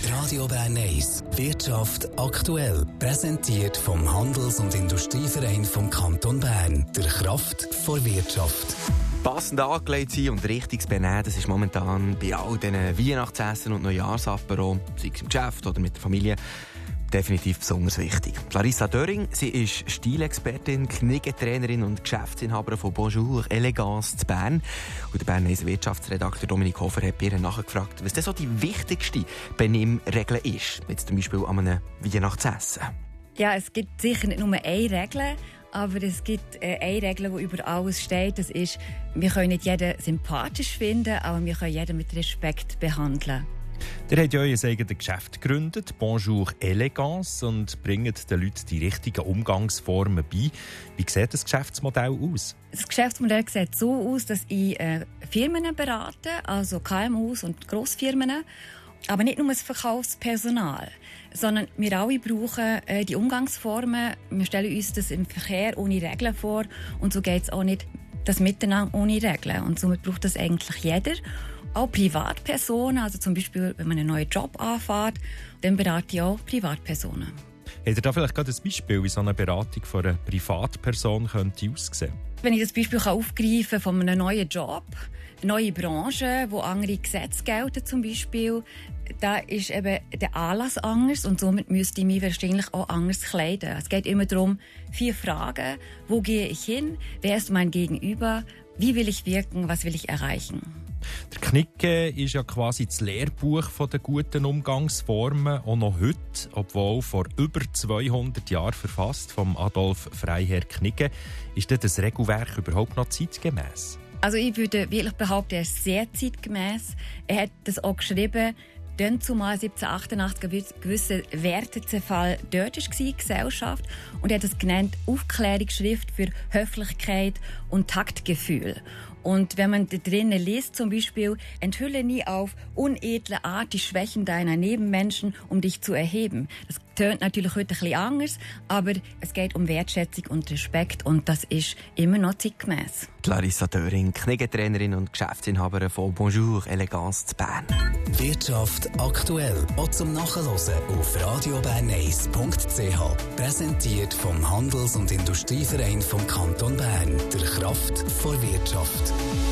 Radio Bern 1, Wirtschaft aktuell. Präsentiert vom Handels- und Industrieverein vom Kanton Bern. Der Kraft vor Wirtschaft. Passend angelegt sein und richtiges Benehmen, das ist momentan bei all diesen Weihnachtsessen und Neujahrsapero, sei es im Geschäft oder mit der Familie, definitiv besonders wichtig. Larissa Döring, sie ist Stilexpertin, Kniggetrainerin und Geschäftsinhaberin von Bonjour Elegance zu Bern. Und der Berner Wirtschaftsredakteur Dominik Hofer hat bei ihr nachgefragt, was denn so die wichtigste Benimmregel ist, jetzt zum Beispiel an einem Weihnachtsessen. Ja, es gibt sicher nicht nur eine Regel, aber es gibt eine Regel, die über alles steht. Das ist, wir können nicht jeden sympathisch finden, aber wir können jeden mit Respekt behandeln. Ihr habt ja euer eigenes Geschäft gegründet, Bonjour Elegance, und bringt den Leuten die richtigen Umgangsformen bei. Wie sieht das Geschäftsmodell aus? Das Geschäftsmodell sieht so aus, dass ich Firmen berate, also KMUs und Grossfirmen, aber nicht nur das Verkaufspersonal, sondern wir alle brauchen die Umgangsformen. Wir stellen uns das im Verkehr ohne Regeln vor und so geht es auch nicht das Miteinander ohne Regeln. Und somit braucht das eigentlich jeder. Auch Privatpersonen, also zum Beispiel, wenn man einen neuen Job anfängt, dann berate ich auch Privatpersonen. Habt ihr da vielleicht gerade ein Beispiel, wie so eine Beratung von einer Privatperson könnte aussehen? Wenn ich das Beispiel aufgreifen kann von einem neuen Job, eine neue Branche, wo andere Gesetze gelten zum Beispiel, da ist eben der Anlass anders und somit müsste ich mich wahrscheinlich auch anders kleiden. Es geht immer darum, 4 Fragen. Wo gehe ich hin? Wer ist mein Gegenüber? Wie will ich wirken? Was will ich erreichen? Der Knigge ist ja quasi das Lehrbuch der guten Umgangsformen, auch noch heute, obwohl vor über 200 Jahren verfasst vom Adolf Freiherr Knigge. Ist das Regelwerk überhaupt noch zeitgemäss? Also ich würde wirklich behaupten, er ist sehr zeitgemäss. Er hat das auch geschrieben, dann zumal 1788 ein gewisser Wertezerfall dort war in der Gesellschaft. Und er hat es genannt Aufklärungsschrift für Höflichkeit und Taktgefühl. Und wenn man da drinnen liest, zum Beispiel, enthülle nie auf unedle Art die Schwächen deiner Nebenmenschen, um dich zu erheben. Das tönt natürlich heute ein bisschen anders, aber es geht um Wertschätzung und Respekt und das ist immer noch zeitgemäss. Larissa Döring, Kniggetrainerin und Geschäftsinhaberin von Bonjour Elegance zu Bern. Wirtschaft aktuell. Auch zum Nachhören auf radiobern1.ch. Präsentiert vom Handels- und Industrieverein vom Kanton Bern. Der Kraft vor Wirtschaft.